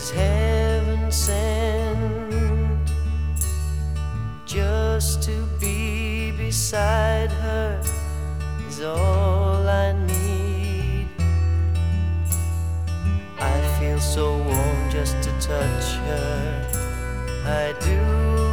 is heaven sent, just to be beside her is all I need. I feel so warm just to touch her, I do.